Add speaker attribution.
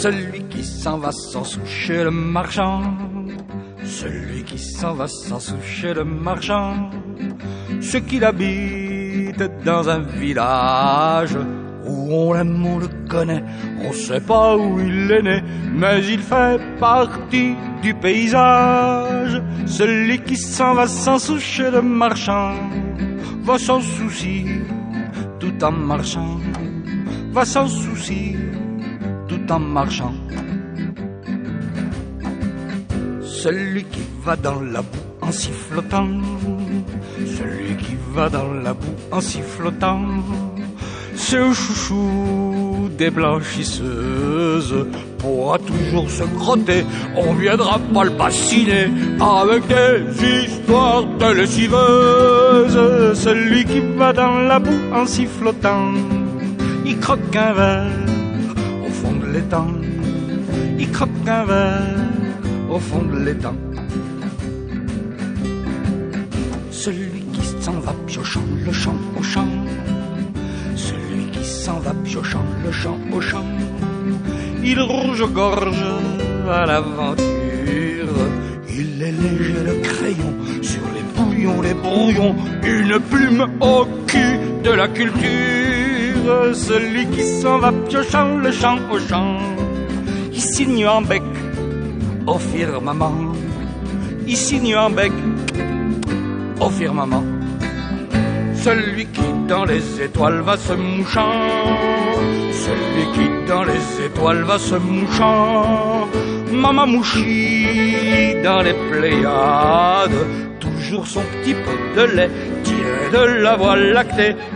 Speaker 1: celui qui s'en va sans soucier le marchand, celui qui s'en va sans soucier le marchand, ce qu'il habite dans un village où on l'aime, on le connaît, on sait pas où il est né, mais il fait partie du paysage. Celui qui s'en va sans soucier le marchand, va sans souci, tout en marchant, va sans souci, tout en marchant. Celui qui va dans la boue en sifflotant, celui qui va dans la boue en sifflotant, c'est le chouchou des blanchisseuses, pourra toujours se crotter, on viendra pas le bassiner avec des histoires de lessiveuses. Celui qui va dans la boue en sifflotant, il croque un verre au fond de l'étang, il croque un verre au fond de l'étang. Celui qui s'en va piochant le champ au champ, celui qui s'en va piochant le champ au champ, il rouge-gorge à l'aventure, il est léger le crayon sur les bouillons, les brouillons, une plume au cul de la culture. Celui qui s'en va piochant le champ au champ, il signe en bec au firmament, il signe en bec au firmament. Celui qui dans les étoiles va se mouchant, celui qui dans les étoiles va se mouchant, Mama mouchi dans les Pléiades, toujours son petit pot de lait tiré de la voie lactée,